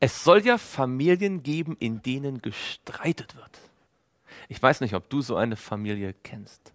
Es soll ja Familien geben, in denen gestreitet wird. Ich weiß nicht, ob du so eine Familie kennst.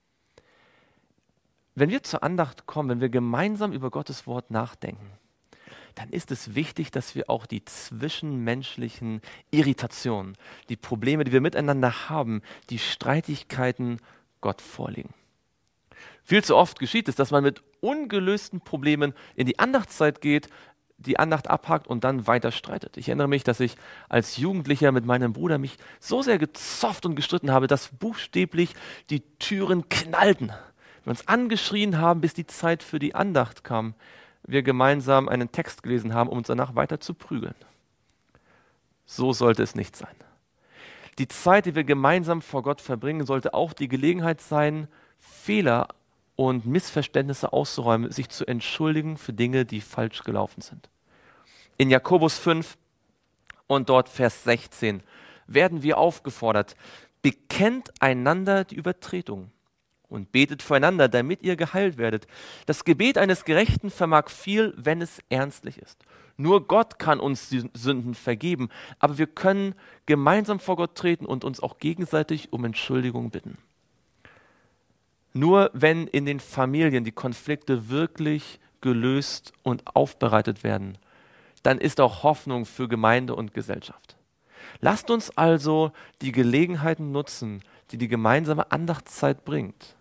Wenn wir zur Andacht kommen, wenn wir gemeinsam über Gottes Wort nachdenken, dann ist es wichtig, dass wir auch die zwischenmenschlichen Irritationen, die Probleme, die wir miteinander haben, die Streitigkeiten Gott vorlegen. Viel zu oft geschieht es, dass man mit ungelösten Problemen in die Andachtszeit geht, die Andacht abhakt und dann weiter streitet. Ich erinnere mich, dass ich als Jugendlicher mit meinem Bruder mich so sehr gezofft und gestritten habe, dass buchstäblich die Türen knallten. Wir uns angeschrien haben, bis die Zeit für die Andacht kam. Wir gemeinsam einen Text gelesen haben, um uns danach weiter zu prügeln. So sollte es nicht sein. Die Zeit, die wir gemeinsam vor Gott verbringen, sollte auch die Gelegenheit sein, Fehler und Missverständnisse auszuräumen, sich zu entschuldigen für Dinge, die falsch gelaufen sind. In Jakobus 5 und dort Vers 16 werden wir aufgefordert, bekennt einander die Übertretungen und betet füreinander, damit ihr geheilt werdet. Das Gebet eines Gerechten vermag viel, wenn es ernstlich ist. Nur Gott kann uns die Sünden vergeben, aber wir können gemeinsam vor Gott treten und uns auch gegenseitig um Entschuldigung bitten. Nur wenn in den Familien die Konflikte wirklich gelöst und aufbereitet werden, dann ist auch Hoffnung für Gemeinde und Gesellschaft. Lasst uns also die Gelegenheiten nutzen, die die gemeinsame Andachtszeit bringt,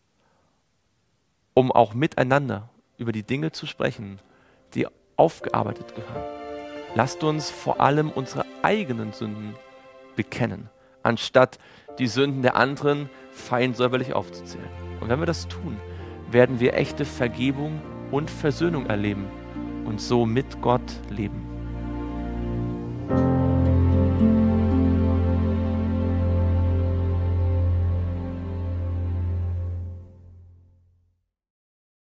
um auch miteinander über die Dinge zu sprechen, die aufgearbeitet gehören. Lasst uns vor allem unsere eigenen Sünden bekennen, anstatt die Sünden der anderen feinsäuberlich aufzuzählen. Und wenn wir das tun, werden wir echte Vergebung und Versöhnung erleben und so mit Gott leben.